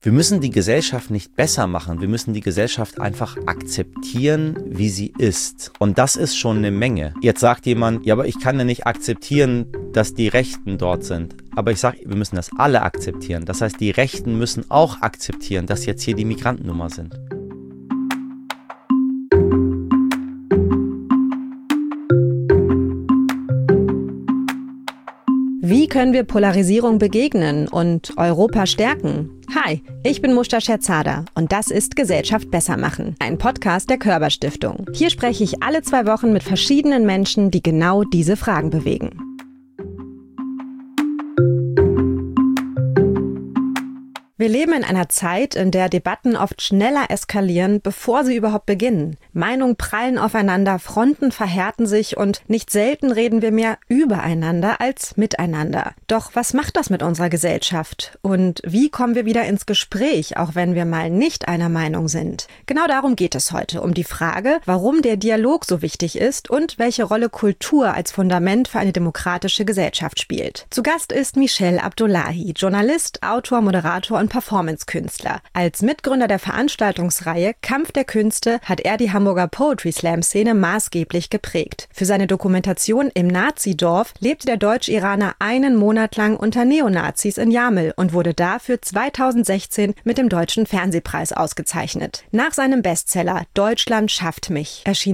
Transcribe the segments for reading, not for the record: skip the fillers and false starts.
Wir müssen die Gesellschaft nicht besser machen, wir müssen die Gesellschaft einfach akzeptieren, wie sie ist. Und das ist schon eine Menge. Jetzt sagt jemand, ja, aber ich kann ja nicht akzeptieren, dass die Rechten dort sind. Aber ich sage, wir müssen das alle akzeptieren. Das heißt, die Rechten müssen auch akzeptieren, dass jetzt hier die Migrantennummer sind. Wie können wir Polarisierung begegnen und Europa stärken? Hi, ich bin Mushta Scherzada und das ist Gesellschaft besser machen, ein Podcast der Körber Stiftung. Hier spreche ich alle 2 Wochen mit verschiedenen Menschen, die genau diese Fragen bewegen. Wir leben in einer Zeit, in der Debatten oft schneller eskalieren, bevor sie überhaupt beginnen. Meinungen prallen aufeinander, Fronten verhärten sich und nicht selten reden wir mehr übereinander als miteinander. Doch was macht das mit unserer Gesellschaft? Und wie kommen wir wieder ins Gespräch, auch wenn wir mal nicht einer Meinung sind? Genau darum geht es heute, um die Frage, warum der Dialog so wichtig ist und welche Rolle Kultur als Fundament für eine demokratische Gesellschaft spielt. Zu Gast ist Michel Abdullahi, Journalist, Autor, Moderator und Performance-Künstler. Als Mitgründer der Veranstaltungsreihe Kampf der Künste hat er die Hamburger Poetry Slam-Szene maßgeblich geprägt. Für seine Dokumentation Im Nazidorf lebte der Deutsch-Iraner einen Monat lang unter Neonazis in Jamel und wurde dafür 2016 mit dem Deutschen Fernsehpreis ausgezeichnet. Nach seinem Bestseller Deutschland schafft mich erschien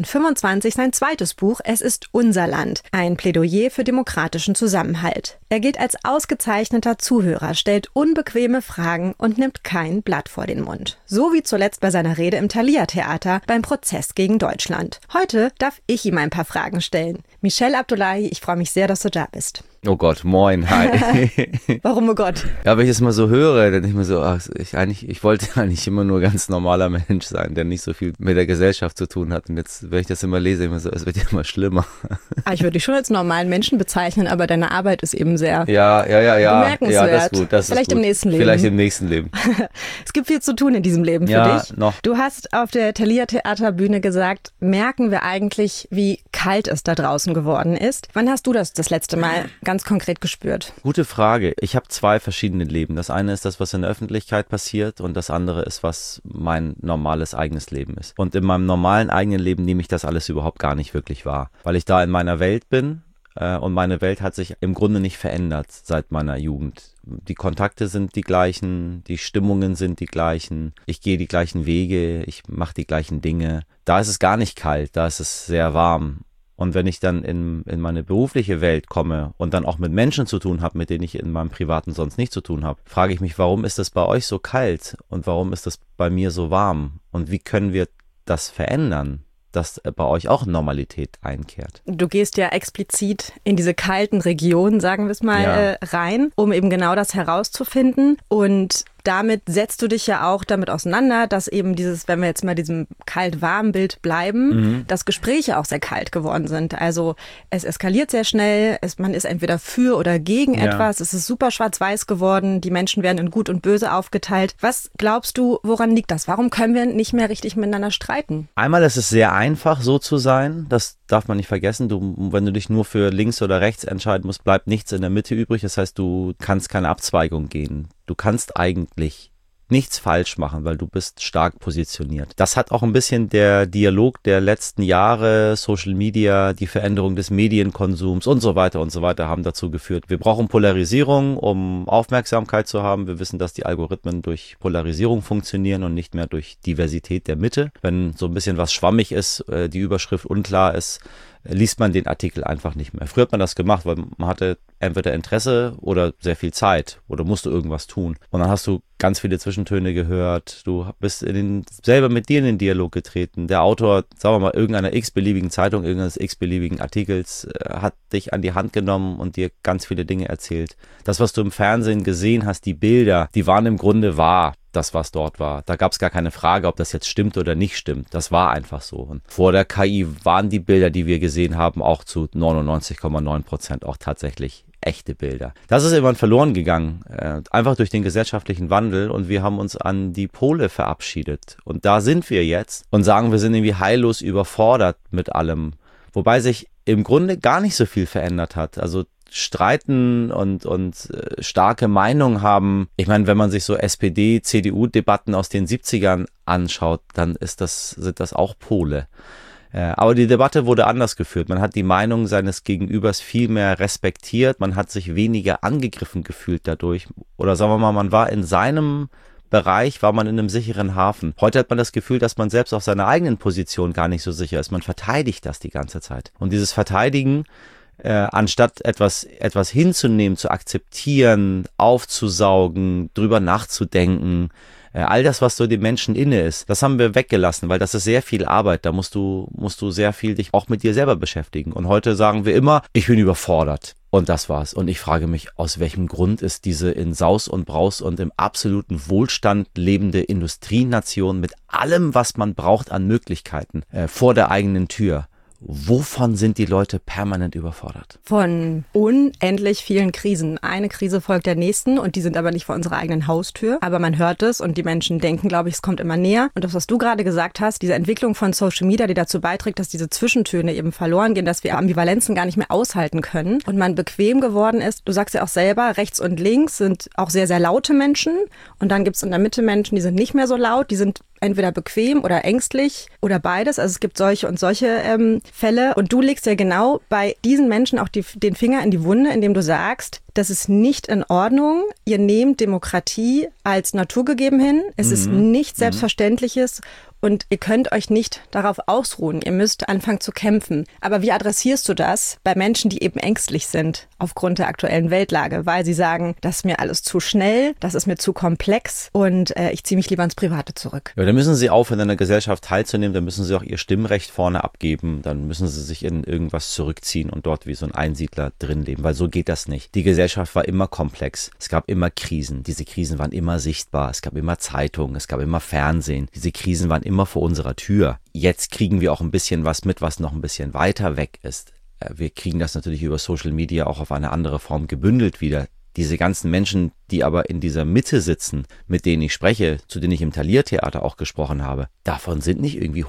2025 sein zweites Buch Es ist unser Land, ein Plädoyer für demokratischen Zusammenhalt. Er gilt als ausgezeichneter Zuhörer, stellt unbequeme Fragen und nimmt kein Blatt vor den Mund. So wie zuletzt bei seiner Rede im Thalia-Theater beim Prozess gegen Deutschland. Heute darf ich ihm ein paar Fragen stellen. Michel Abdullahi, ich freue mich sehr, dass du da bist. Oh Gott, moin, hi. Warum, oh Gott? Ja, wenn ich das mal so höre, dann denke ich mir so, ich wollte eigentlich immer nur ganz normaler Mensch sein, der nicht so viel mit der Gesellschaft zu tun hat. Und jetzt, wenn ich das immer lese, immer so, es wird ja immer schlimmer. Ich würde dich schon als normalen Menschen bezeichnen, aber deine Arbeit ist eben sehr bemerkenswert. Ja, das ist gut. Vielleicht im nächsten Leben. Vielleicht im nächsten Leben. Es gibt viel zu tun in diesem Leben für dich. Noch. Du hast auf der Thalia-Theaterbühne gesagt, merken wir eigentlich, wie kalt es da draußen geworden ist. Wann hast du das letzte Mal ganz konkret gespürt? Gute Frage. Ich habe 2 verschiedene Leben. Das eine ist das, was in der Öffentlichkeit passiert und das andere ist, was mein normales eigenes Leben ist. Und in meinem normalen eigenen Leben nehme ich das alles überhaupt gar nicht wirklich wahr, weil ich da in meiner Welt bin und meine Welt hat sich im Grunde nicht verändert seit meiner Jugend. Die Kontakte sind die gleichen, die Stimmungen sind die gleichen, ich gehe die gleichen Wege, ich mache die gleichen Dinge. Da ist es gar nicht kalt, da ist es sehr warm. Und wenn ich dann in meine berufliche Welt komme und dann auch mit Menschen zu tun habe, mit denen ich in meinem Privaten sonst nicht zu tun habe, frage ich mich, warum ist das bei euch so kalt und warum ist das bei mir so warm? Und wie können wir das verändern, dass bei euch auch Normalität einkehrt? Du gehst ja explizit in diese kalten Regionen, sagen wir es mal, rein, um eben genau das herauszufinden. Und damit setzt du dich ja auch damit auseinander, dass eben dieses, wenn wir jetzt mal diesem Kalt-Warm-Bild bleiben, dass Gespräche auch sehr kalt geworden sind. Also es eskaliert sehr schnell, man ist entweder für oder gegen etwas, es ist super schwarz-weiß geworden, die Menschen werden in Gut und Böse aufgeteilt. Was glaubst du, woran liegt das? Warum können wir nicht mehr richtig miteinander streiten? Einmal ist es sehr einfach, so zu sein, das darf man nicht vergessen. Wenn du dich nur für links oder rechts entscheiden musst, bleibt nichts in der Mitte übrig. Das heißt, du kannst keine Abzweigung gehen. Du kannst eigentlich nichts falsch machen, weil du bist stark positioniert. Das hat auch ein bisschen der Dialog der letzten Jahre, Social Media, die Veränderung des Medienkonsums und so weiter haben dazu geführt. Wir brauchen Polarisierung, um Aufmerksamkeit zu haben. Wir wissen, dass die Algorithmen durch Polarisierung funktionieren und nicht mehr durch Diversität der Mitte. Wenn so ein bisschen was schwammig ist, die Überschrift unklar ist, liest man den Artikel einfach nicht mehr. Früher hat man das gemacht, weil man hatte entweder Interesse oder sehr viel Zeit oder musste irgendwas tun. Und dann hast du ganz viele Zwischentöne gehört. Du bist selber mit dir in den Dialog getreten. Der Autor, sagen wir mal, irgendeiner x-beliebigen Zeitung, irgendeines x-beliebigen Artikels hat dich an die Hand genommen und dir ganz viele Dinge erzählt. Das, was du im Fernsehen gesehen hast, die Bilder, die waren im Grunde wahr. Das, was dort war. Da gab es gar keine Frage, ob das jetzt stimmt oder nicht stimmt. Das war einfach so. Und vor der KI waren die Bilder, die wir gesehen haben, auch zu 99,9% auch tatsächlich echte Bilder. Das ist irgendwann verloren gegangen, einfach durch den gesellschaftlichen Wandel und wir haben uns an die Pole verabschiedet. Und da sind wir jetzt und sagen, wir sind irgendwie heillos überfordert mit allem. Wobei sich im Grunde gar nicht so viel verändert hat. Also streiten und starke Meinungen haben. Ich meine, wenn man sich so SPD-CDU-Debatten aus den 70ern anschaut, dann sind das auch Pole. Aber die Debatte wurde anders geführt. Man hat die Meinung seines Gegenübers viel mehr respektiert. Man hat sich weniger angegriffen gefühlt dadurch. Oder sagen wir mal, man war in seinem Bereich, war man in einem sicheren Hafen. Heute hat man das Gefühl, dass man selbst auf seiner eigenen Position gar nicht so sicher ist. Man verteidigt das die ganze Zeit. Und dieses Verteidigen, anstatt etwas hinzunehmen, zu akzeptieren, aufzusaugen, drüber nachzudenken, all das, was so dem Menschen inne ist, das haben wir weggelassen, weil das ist sehr viel Arbeit. Da musst du sehr viel dich auch mit dir selber beschäftigen. Und heute sagen wir immer, ich bin überfordert. Und das war's. Und ich frage mich, aus welchem Grund ist diese in Saus und Braus und im absoluten Wohlstand lebende Industrienation mit allem, was man braucht an Möglichkeiten, vor der eigenen Tür? Wovon sind die Leute permanent überfordert? Von unendlich vielen Krisen. Eine Krise folgt der nächsten und die sind aber nicht vor unserer eigenen Haustür. Aber man hört es und die Menschen denken, glaube ich, es kommt immer näher. Und das, was du gerade gesagt hast, diese Entwicklung von Social Media, die dazu beiträgt, dass diese Zwischentöne eben verloren gehen, dass wir Ambivalenzen gar nicht mehr aushalten können und man bequem geworden ist. Du sagst ja auch selber, rechts und links sind auch sehr, sehr laute Menschen und dann gibt es in der Mitte Menschen, die sind nicht mehr so laut, die sind entweder bequem oder ängstlich oder beides. Also es gibt solche und solche Fälle. Und du legst ja genau bei diesen Menschen auch den Finger in die Wunde, indem du sagst, das ist nicht in Ordnung. Ihr nehmt Demokratie als naturgegeben hin. Es ist nichts Selbstverständliches. Und ihr könnt euch nicht darauf ausruhen. Ihr müsst anfangen zu kämpfen. Aber wie adressierst du das bei Menschen, die eben ängstlich sind aufgrund der aktuellen Weltlage? Weil sie sagen, das ist mir alles zu schnell, das ist mir zu komplex und ich ziehe mich lieber ins Private zurück. Ja, dann müssen sie aufhören, an der Gesellschaft teilzunehmen. Dann müssen sie auch ihr Stimmrecht vorne abgeben. Dann müssen sie sich in irgendwas zurückziehen und dort wie so ein Einsiedler drin leben. Weil so geht das nicht. Die Gesellschaft war immer komplex. Es gab immer Krisen. Diese Krisen waren immer sichtbar. Es gab immer Zeitungen. Es gab immer Fernsehen. Diese Krisen waren immer vor unserer Tür. Jetzt kriegen wir auch ein bisschen was mit, was noch ein bisschen weiter weg ist. Wir kriegen das natürlich über Social Media auch auf eine andere Form gebündelt wieder. Diese ganzen Menschen, die aber in dieser Mitte sitzen, mit denen ich spreche, zu denen ich im Thalia-Theater auch gesprochen habe, davon sind nicht irgendwie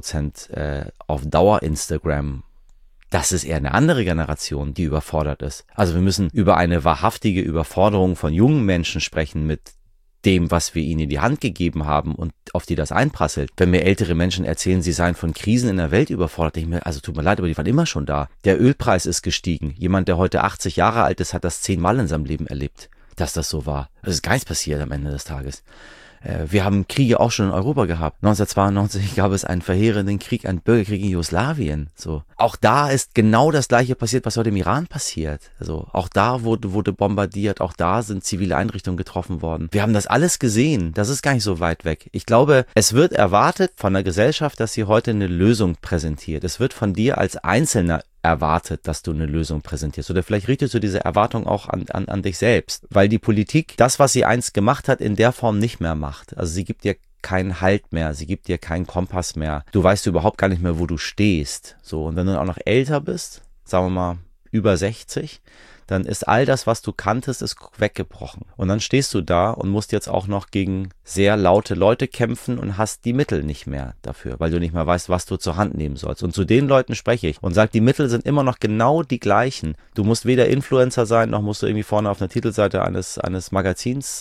100% auf Dauer Instagram. Das ist eher eine andere Generation, die überfordert ist. Also wir müssen über eine wahrhaftige Überforderung von jungen Menschen sprechen mit dem, was wir ihnen in die Hand gegeben haben und auf die das einprasselt. Wenn mir ältere Menschen erzählen, sie seien von Krisen in der Welt überfordert, denke ich mir, also tut mir leid, aber die waren immer schon da. Der Ölpreis ist gestiegen. Jemand, der heute 80 Jahre alt ist, hat das 10-mal in seinem Leben erlebt, dass das so war. Es ist gar nichts passiert am Ende des Tages. Wir haben Kriege auch schon in Europa gehabt. 1992 gab es einen verheerenden Krieg, einen Bürgerkrieg in Jugoslawien. So. Auch da ist genau das Gleiche passiert, was heute im Iran passiert. Also auch da wurde bombardiert, auch da sind zivile Einrichtungen getroffen worden. Wir haben das alles gesehen. Das ist gar nicht so weit weg. Ich glaube, es wird erwartet von der Gesellschaft, dass sie heute eine Lösung präsentiert. Es wird von dir als Einzelner erwartet, dass du eine Lösung präsentierst. Oder vielleicht richtest du diese Erwartung auch an dich selbst, weil die Politik das, was sie einst gemacht hat, in der Form nicht mehr macht. Also sie gibt dir keinen Halt mehr, sie gibt dir keinen Kompass mehr. Du weißt überhaupt gar nicht mehr, wo du stehst. So, und wenn du auch noch älter bist, sagen wir mal über 60, dann ist all das, was du kanntest, ist weggebrochen. Und dann stehst du da und musst jetzt auch noch gegen sehr laute Leute kämpfen und hast die Mittel nicht mehr dafür, weil du nicht mehr weißt, was du zur Hand nehmen sollst. Und zu den Leuten spreche ich und sage, die Mittel sind immer noch genau die gleichen. Du musst weder Influencer sein, noch musst du irgendwie vorne auf einer Titelseite eines Magazins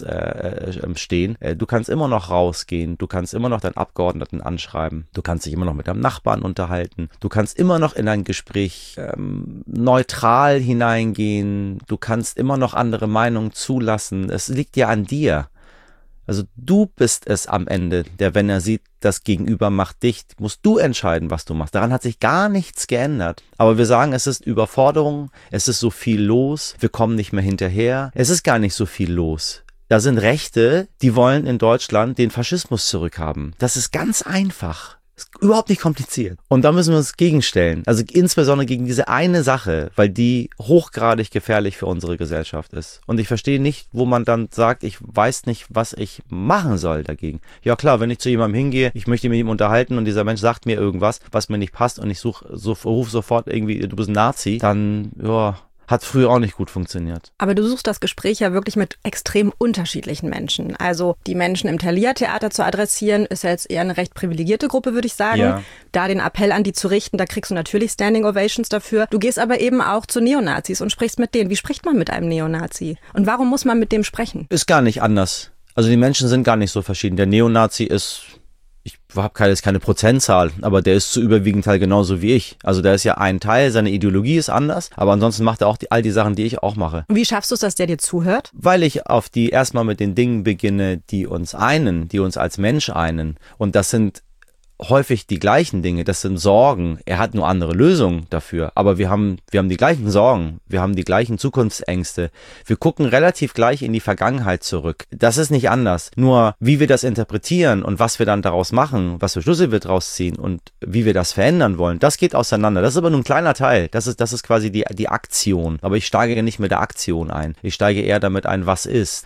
stehen. Du kannst immer noch rausgehen, du kannst immer noch deinen Abgeordneten anschreiben, du kannst dich immer noch mit deinem Nachbarn unterhalten, du kannst immer noch in ein Gespräch neutral hineingehen, du kannst immer noch andere Meinungen zulassen. Es liegt ja an dir. Also du bist es am Ende, der, wenn er sieht, das Gegenüber macht dich, musst du entscheiden, was du machst. Daran hat sich gar nichts geändert. Aber wir sagen, es ist Überforderung, es ist so viel los, wir kommen nicht mehr hinterher. Es ist gar nicht so viel los. Da sind Rechte, die wollen in Deutschland den Faschismus zurückhaben. Das ist ganz einfach. Ist überhaupt nicht kompliziert. Und da müssen wir uns gegenstellen. Also insbesondere gegen diese eine Sache, weil die hochgradig gefährlich für unsere Gesellschaft ist. Und ich verstehe nicht, wo man dann sagt, ich weiß nicht, was ich machen soll dagegen. Ja klar, wenn ich zu jemandem hingehe, ich möchte mit ihm unterhalten und dieser Mensch sagt mir irgendwas, was mir nicht passt und ich rufe sofort irgendwie, du bist ein Nazi, dann, ja, Hat früher auch nicht gut funktioniert. Aber du suchst das Gespräch ja wirklich mit extrem unterschiedlichen Menschen. Also die Menschen im Thalia-Theater zu adressieren, ist ja jetzt eher eine recht privilegierte Gruppe, würde ich sagen. Ja. Da den Appell an die zu richten, da kriegst du natürlich Standing Ovations dafür. Du gehst aber eben auch zu Neonazis und sprichst mit denen. Wie spricht man mit einem Neonazi? Und warum muss man mit dem sprechen? Ist gar nicht anders. Also die Menschen sind gar nicht so verschieden. Der Neonazi ist... Ich habe keine Prozentzahl, aber der ist zu überwiegend Teil genauso wie ich. Also der ist ja ein Teil, seine Ideologie ist anders, aber ansonsten macht er auch all die Sachen, die ich auch mache. Und wie schaffst du es, dass der dir zuhört? Weil ich erstmal mit den Dingen beginne, die uns als Mensch einen. Und das sind häufig die gleichen Dinge, das sind Sorgen. Er hat nur andere Lösungen dafür, aber wir haben die gleichen Sorgen, wir haben die gleichen Zukunftsängste. Wir gucken relativ gleich in die Vergangenheit zurück. Das ist nicht anders. Nur wie wir das interpretieren und was wir dann daraus machen, was für Schlüsse wir daraus ziehen und wie wir das verändern wollen, das geht auseinander. Das ist aber nur ein kleiner Teil. Das ist quasi die Aktion. Aber ich steige ja nicht mit der Aktion ein. Ich steige eher damit ein, was ist.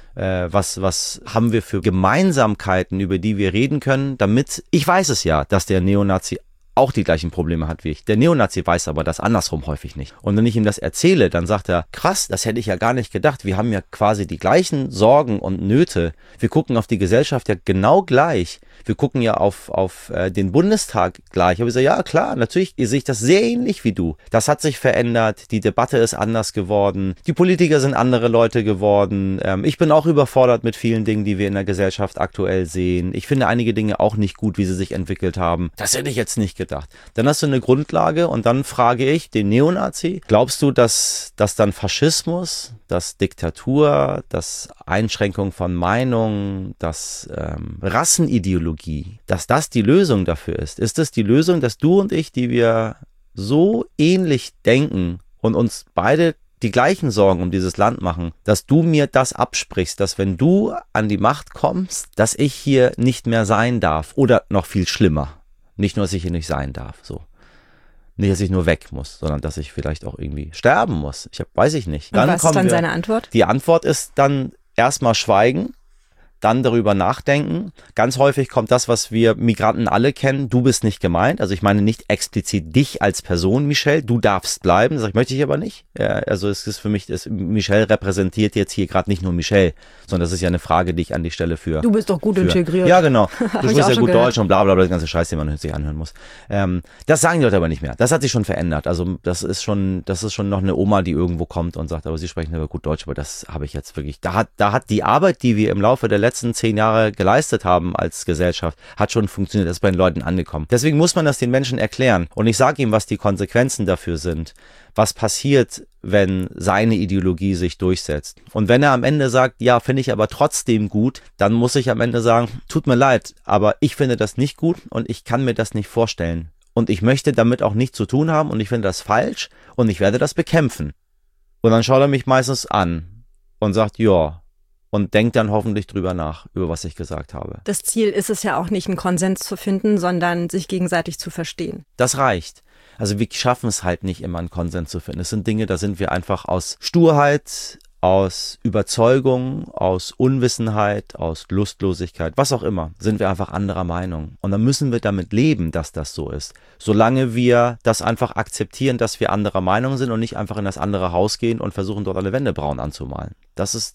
Was haben wir für Gemeinsamkeiten, über die wir reden können, damit, ich weiß es ja, dass der Neonazi auch die gleichen Probleme hat wie ich. Der Neonazi weiß aber das andersrum häufig nicht. Und wenn ich ihm das erzähle, dann sagt er, krass, das hätte ich ja gar nicht gedacht. Wir haben ja quasi die gleichen Sorgen und Nöte. Wir gucken auf die Gesellschaft ja genau gleich. Wir gucken ja auf den Bundestag gleich. Aber ich sage, ja klar, natürlich sehe ich das sehr ähnlich wie du. Das hat sich verändert, die Debatte ist anders geworden, die Politiker sind andere Leute geworden. Ich bin auch überfordert mit vielen Dingen, die wir in der Gesellschaft aktuell sehen. Ich finde einige Dinge auch nicht gut, wie sie sich entwickelt haben. Das hätte ich jetzt nicht gedacht. Dann hast du eine Grundlage und dann frage ich den Neonazi, glaubst du, dass dann Faschismus, dass Diktatur, dass Einschränkung von Meinung, dass Rassenideologie, dass das die Lösung dafür ist? Ist es die Lösung, dass du und ich, die wir so ähnlich denken und uns beide die gleichen Sorgen um dieses Land machen, dass du mir das absprichst, dass wenn du an die Macht kommst, dass ich hier nicht mehr sein darf oder noch viel schlimmer, nicht nur, dass ich hier nicht sein darf, so. Nicht, dass ich nur weg muss, sondern dass ich vielleicht auch irgendwie sterben muss. Weiß ich nicht. Und was ist dann seine Antwort? Die Antwort ist dann erstmal schweigen, dann darüber nachdenken. Ganz häufig kommt das, was wir Migranten alle kennen, du bist nicht gemeint. Also ich meine nicht explizit dich als Person, Michelle, du darfst bleiben. Das möchte ich aber nicht. Ja, also es ist für mich, Michelle repräsentiert jetzt hier gerade nicht nur Michelle, sondern das ist ja eine Frage, die ich an die Stelle für... Du bist doch gut integriert. Ja, genau. Du sprichst ja gut gehört. Deutsch und bla bla bla, das ganze Scheiß, den man sich anhören muss. Das sagen die Leute aber nicht mehr. Das hat sich schon verändert. Also das ist schon noch eine Oma, die irgendwo kommt und sagt, aber sie sprechen aber gut Deutsch, aber das habe ich jetzt wirklich... Da hat die Arbeit, die wir im Laufe der letzten 10 Jahre geleistet haben als Gesellschaft, hat schon funktioniert, das ist bei den Leuten angekommen. Deswegen muss man das den Menschen erklären und ich sage ihm, was die Konsequenzen dafür sind, was passiert, wenn seine Ideologie sich durchsetzt. Und wenn er am Ende sagt, ja, finde ich aber trotzdem gut, dann muss ich am Ende sagen, tut mir leid, aber ich finde das nicht gut und ich kann mir das nicht vorstellen. Und ich möchte damit auch nichts zu tun haben und ich finde das falsch und ich werde das bekämpfen. Und dann schaut er mich meistens an und sagt, ja, und denkt dann hoffentlich drüber nach, über was ich gesagt habe. Das Ziel ist es ja auch nicht, einen Konsens zu finden, sondern sich gegenseitig zu verstehen. Das reicht. Also wir schaffen es halt nicht immer, einen Konsens zu finden. Es sind Dinge, da sind wir einfach aus Sturheit, aus Überzeugung, aus Unwissenheit, aus Lustlosigkeit, was auch immer, sind wir einfach anderer Meinung. Und dann müssen wir damit leben, dass das so ist. Solange wir das einfach akzeptieren, dass wir anderer Meinung sind und nicht einfach in das andere Haus gehen und versuchen, dort alle Wände braun anzumalen. Das ist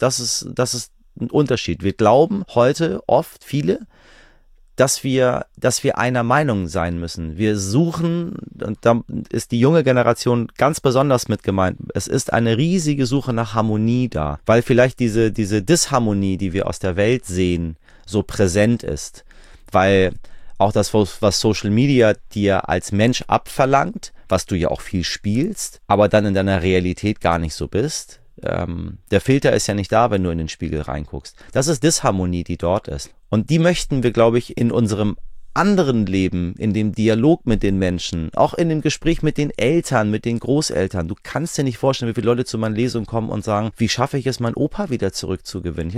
ein Unterschied. Wir glauben heute oft, viele, dass wir einer Meinung sein müssen. Wir suchen, und da ist die junge Generation ganz besonders mit gemeint, es ist eine riesige Suche nach Harmonie da, weil vielleicht diese Disharmonie, die wir aus der Welt sehen, so präsent ist, weil auch das, was Social Media dir als Mensch abverlangt, was du ja auch viel spielst, aber dann in deiner Realität gar nicht so bist. Der Filter ist ja nicht da, wenn du in den Spiegel reinguckst. Das ist Disharmonie, die dort ist. Und die möchten wir, glaube ich, in unserem anderen Leben, in dem Dialog mit den Menschen, auch in dem Gespräch mit den Eltern, mit den Großeltern. Du kannst dir nicht vorstellen, wie viele Leute zu meinen Lesungen kommen und sagen, wie schaffe ich es, meinen Opa wieder zurückzugewinnen?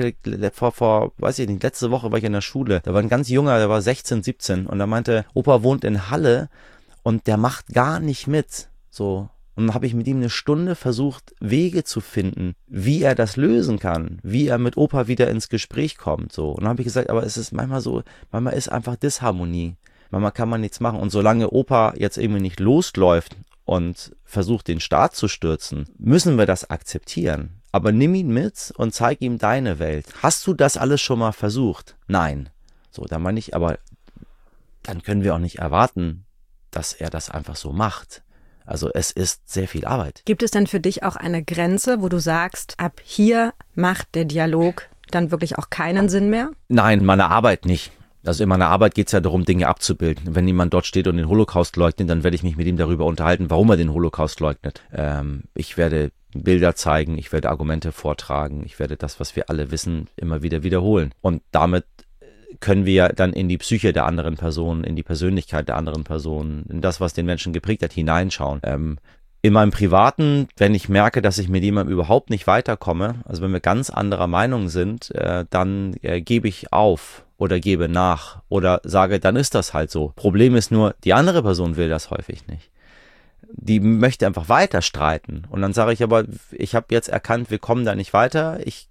Weiß ich nicht, letzte Woche war ich in der Schule, da war ein ganz junger, der war 16, 17 und da meinte, Opa wohnt in Halle und der macht gar nicht mit, so. Und dann habe ich mit ihm eine Stunde versucht, Wege zu finden, wie er das lösen kann, wie er mit Opa wieder ins Gespräch kommt. So. Und dann habe ich gesagt, aber es ist manchmal so, ist einfach Disharmonie. Manchmal kann man nichts machen. Und solange Opa jetzt irgendwie nicht losläuft und versucht, den Staat zu stürzen, müssen wir das akzeptieren. Aber nimm ihn mit und zeig ihm deine Welt. Hast du das alles schon mal versucht? Nein. So, dann meine ich, aber dann können wir auch nicht erwarten, dass er das einfach so macht. Also es ist sehr viel Arbeit. Gibt es denn für dich auch eine Grenze, wo du sagst, ab hier macht der Dialog dann wirklich auch keinen Sinn mehr? Nein, in meiner Arbeit nicht. Also in meiner Arbeit geht es ja darum, Dinge abzubilden. Wenn jemand dort steht und den Holocaust leugnet, dann werde ich mich mit ihm darüber unterhalten, warum er den Holocaust leugnet. Ich werde Bilder zeigen, ich werde Argumente vortragen, ich werde das, was wir alle wissen, immer wieder wiederholen. Und damit können wir dann in die Psyche der anderen Person, in die Persönlichkeit der anderen Person, in das, was den Menschen geprägt hat, hineinschauen. In meinem Privaten, wenn ich merke, dass ich mit jemandem überhaupt nicht weiterkomme, also wenn wir ganz anderer Meinung sind, dann gebe ich auf oder gebe nach oder sage, dann ist das halt so. Problem ist nur, die andere Person will das häufig nicht. Die möchte einfach weiter streiten. Und dann sage ich aber, ich habe jetzt erkannt, wir kommen da nicht weiter. Ich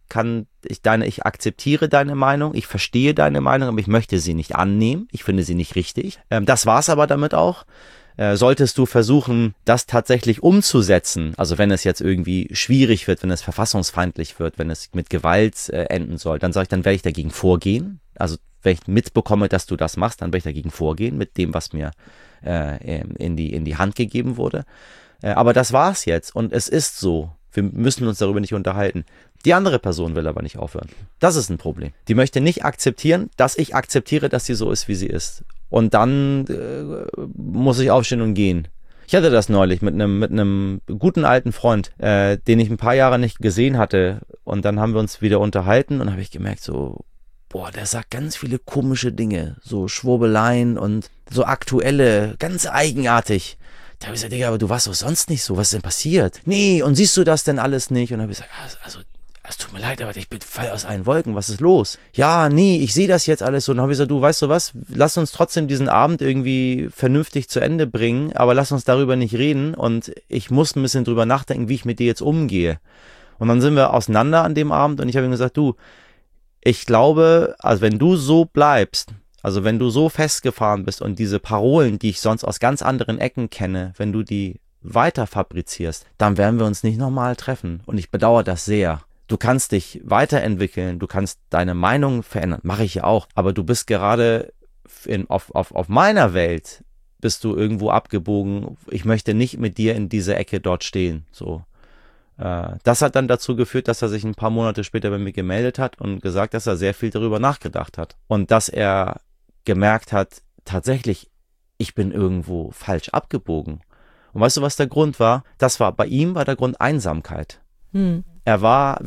akzeptiere deine Meinung, ich verstehe deine Meinung, aber ich möchte sie nicht annehmen. Ich finde sie nicht richtig. Das war's aber damit auch. Solltest du versuchen, das tatsächlich umzusetzen, also wenn es jetzt irgendwie schwierig wird, wenn es verfassungsfeindlich wird, wenn es mit Gewalt enden soll, dann sage ich, dann werde ich dagegen vorgehen. Also wenn ich mitbekomme, dass du das machst, dann werde ich dagegen vorgehen mit dem, was mir in die Hand gegeben wurde. Aber das war's jetzt und es ist so. Wir müssen uns darüber nicht unterhalten. Die andere Person will aber nicht aufhören. Das ist ein Problem. Die möchte nicht akzeptieren, dass ich akzeptiere, dass sie so ist, wie sie ist. Und dann muss ich aufstehen und gehen. Ich hatte das neulich mit einem guten alten Freund, den ich ein paar Jahre nicht gesehen hatte. Und dann haben wir uns wieder unterhalten und habe ich gemerkt, so, boah, der sagt ganz viele komische Dinge. So Schwurbeleien und so aktuelle, ganz eigenartig. Da habe ich gesagt, Digga, aber du warst doch sonst nicht so. Was ist denn passiert? Nee, und siehst du das denn alles nicht? Und dann habe ich gesagt, also es tut mir leid, aber ich bin voll aus allen Wolken. Was ist los? Ja, nee, ich sehe das jetzt alles so. Und dann habe ich gesagt, du, weißt du was? Lass uns trotzdem diesen Abend irgendwie vernünftig zu Ende bringen, aber lass uns darüber nicht reden. Und ich muss ein bisschen drüber nachdenken, wie ich mit dir jetzt umgehe. Und dann sind wir auseinander an dem Abend und ich habe ihm gesagt, du, ich glaube, also wenn du so bleibst, also wenn du so festgefahren bist und diese Parolen, die ich sonst aus ganz anderen Ecken kenne, wenn du die weiter fabrizierst, dann werden wir uns nicht nochmal treffen. Und ich bedauere das sehr. Du kannst dich weiterentwickeln, du kannst deine Meinung verändern, mache ich ja auch, aber du bist gerade auf meiner Welt, bist du irgendwo abgebogen. Ich möchte nicht mit dir in dieser Ecke dort stehen. So. Das hat dann dazu geführt, dass er sich ein paar Monate später bei mir gemeldet hat und gesagt, dass er sehr viel darüber nachgedacht hat. Und dass er gemerkt hat, tatsächlich, ich bin irgendwo falsch abgebogen. Und weißt du, was der Grund war? Bei ihm war der Grund Einsamkeit. Wir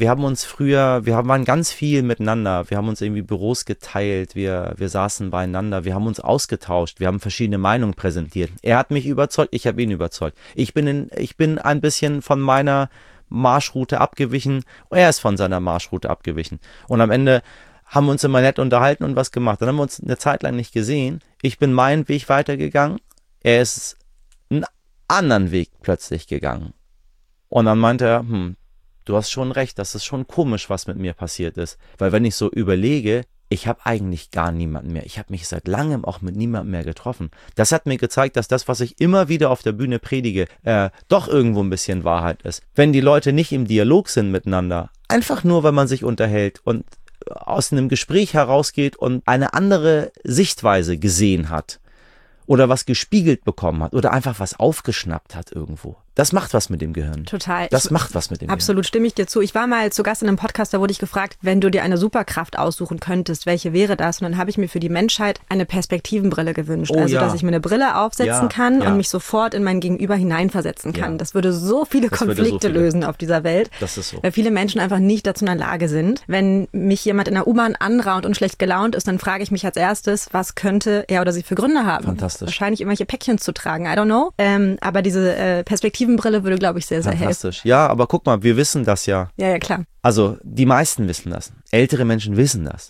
waren ganz viel miteinander, wir haben uns irgendwie Büros geteilt, wir saßen beieinander, wir haben uns ausgetauscht, wir haben verschiedene Meinungen präsentiert. Er hat mich überzeugt, ich habe ihn überzeugt. Ich bin ein bisschen von meiner Marschroute abgewichen, er ist von seiner Marschroute abgewichen. Und am Ende haben wir uns immer nett unterhalten und was gemacht. Dann haben wir uns eine Zeit lang nicht gesehen. Ich bin meinen Weg weitergegangen, er ist einen anderen Weg plötzlich gegangen. Und dann meinte er, du hast schon recht, das ist schon komisch, was mit mir passiert ist. Weil wenn ich so überlege, ich habe eigentlich gar niemanden mehr. Ich habe mich seit langem auch mit niemandem mehr getroffen. Das hat mir gezeigt, dass das, was ich immer wieder auf der Bühne predige, doch irgendwo ein bisschen Wahrheit ist. Wenn die Leute nicht im Dialog sind miteinander, einfach nur, weil man sich unterhält und aus einem Gespräch herausgeht und eine andere Sichtweise gesehen hat oder was gespiegelt bekommen hat oder einfach was aufgeschnappt hat irgendwo. Das macht was mit dem Gehirn. Total. Das macht was mit dem Gehirn. Absolut, stimme ich dir zu. Ich war mal zu Gast in einem Podcast, da wurde ich gefragt, wenn du dir eine Superkraft aussuchen könntest, welche wäre das? Und dann habe ich mir für die Menschheit eine Perspektivenbrille gewünscht. Dass ich mir eine Brille aufsetzen kann und mich sofort in mein Gegenüber hineinversetzen kann. Das würde so viele Konflikte lösen auf dieser Welt. Das ist so. Weil viele Menschen einfach nicht dazu in der Lage sind. Wenn mich jemand in der U-Bahn anraunt und schlecht gelaunt ist, dann frage ich mich als erstes, was könnte er oder sie für Gründe haben? Fantastisch. Wahrscheinlich irgendwelche Päckchen zu tragen, I don't know. Aber diese Perspektivenbrille würde, glaube ich, sehr, sehr helfen. Fantastisch. Ja, aber guck mal, wir wissen das ja. Ja, klar. Also die meisten wissen das. Ältere Menschen wissen das. Ja.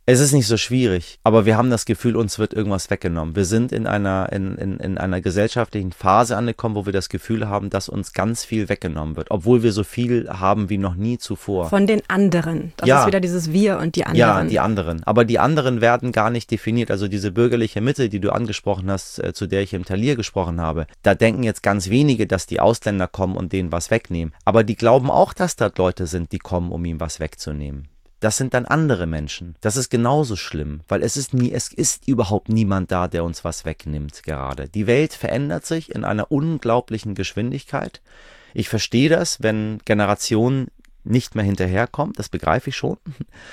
Es ist nicht so schwierig, aber wir haben das Gefühl, uns wird irgendwas weggenommen. Wir sind in einer gesellschaftlichen Phase angekommen, wo wir das Gefühl haben, dass uns ganz viel weggenommen wird, obwohl wir so viel haben wie noch nie zuvor. Von den anderen. Das ist wieder dieses Wir und die anderen. Ja, die anderen. Aber die anderen werden gar nicht definiert. Also diese bürgerliche Mitte, die du angesprochen hast, zu der ich im Talier gesprochen habe, da denken jetzt ganz wenige, dass die Ausländer kommen und denen was wegnehmen. Aber die glauben auch, dass da Leute sind, die kommen, um ihm was wegzunehmen. Das sind dann andere Menschen. Das ist genauso schlimm, weil es ist überhaupt niemand da, der uns was wegnimmt gerade. Die Welt verändert sich in einer unglaublichen Geschwindigkeit. Ich verstehe das, wenn Generationen nicht mehr hinterherkommen, das begreife ich schon.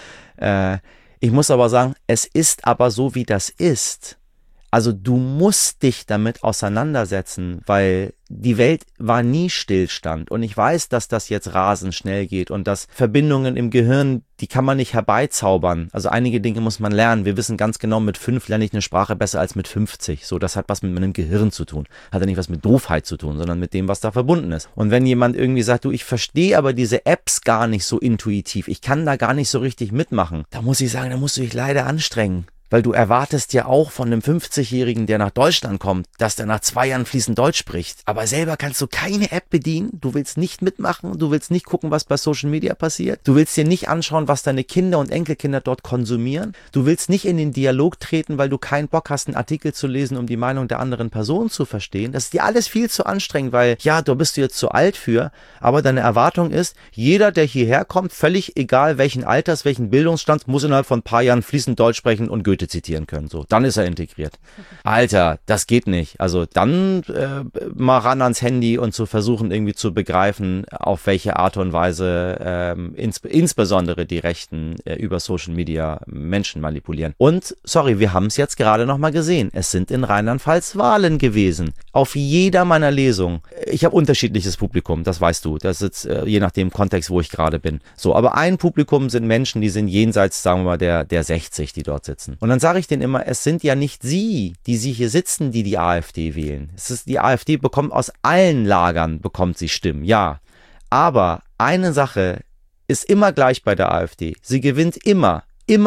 Ich muss aber sagen, es ist aber so, wie das ist. Also du musst dich damit auseinandersetzen, weil die Welt war nie Stillstand und ich weiß, dass das jetzt rasend schnell geht und dass Verbindungen im Gehirn, die kann man nicht herbeizaubern. Also einige Dinge muss man lernen. Wir wissen ganz genau, mit 5 lerne ich eine Sprache besser als mit 50. So, das hat was mit meinem Gehirn zu tun. Hat ja nicht was mit Doofheit zu tun, sondern mit dem, was da verbunden ist. Und wenn jemand irgendwie sagt, du, ich verstehe aber diese Apps gar nicht so intuitiv, ich kann da gar nicht so richtig mitmachen, da muss ich sagen, da musst du dich leider anstrengen. Weil du erwartest ja auch von einem 50-Jährigen, der nach Deutschland kommt, dass der nach 2 Jahren fließend Deutsch spricht. Aber selber kannst du keine App bedienen. Du willst nicht mitmachen. Du willst nicht gucken, was bei Social Media passiert. Du willst dir nicht anschauen, was deine Kinder und Enkelkinder dort konsumieren. Du willst nicht in den Dialog treten, weil du keinen Bock hast, einen Artikel zu lesen, um die Meinung der anderen Person zu verstehen. Das ist dir alles viel zu anstrengend, weil, ja, da bist du jetzt zu alt für. Aber deine Erwartung ist, jeder, der hierher kommt, völlig egal welchen Alters, welchen Bildungsstand, muss innerhalb von ein paar Jahren fließend Deutsch sprechen und Goethe zitieren können. So, dann ist er integriert. Alter, das geht nicht. Also dann mal ran ans Handy und zu versuchen irgendwie zu begreifen, auf welche Art und Weise insbesondere die Rechten über Social Media Menschen manipulieren. Und, sorry, wir haben es jetzt gerade noch mal gesehen. Es sind in Rheinland-Pfalz Wahlen gewesen. Auf jeder meiner Lesungen. Ich habe unterschiedliches Publikum, das weißt du. Das ist je nach dem Kontext, wo ich gerade bin. So, aber ein Publikum sind Menschen, die sind jenseits, sagen wir mal, der 60, die dort sitzen. Und dann sage ich denen immer, es sind ja nicht sie hier sitzen, die AfD wählen. Die AfD bekommt aus allen Lagern, bekommt sie Stimmen, ja. Aber eine Sache ist immer gleich bei der AfD. Sie gewinnt immer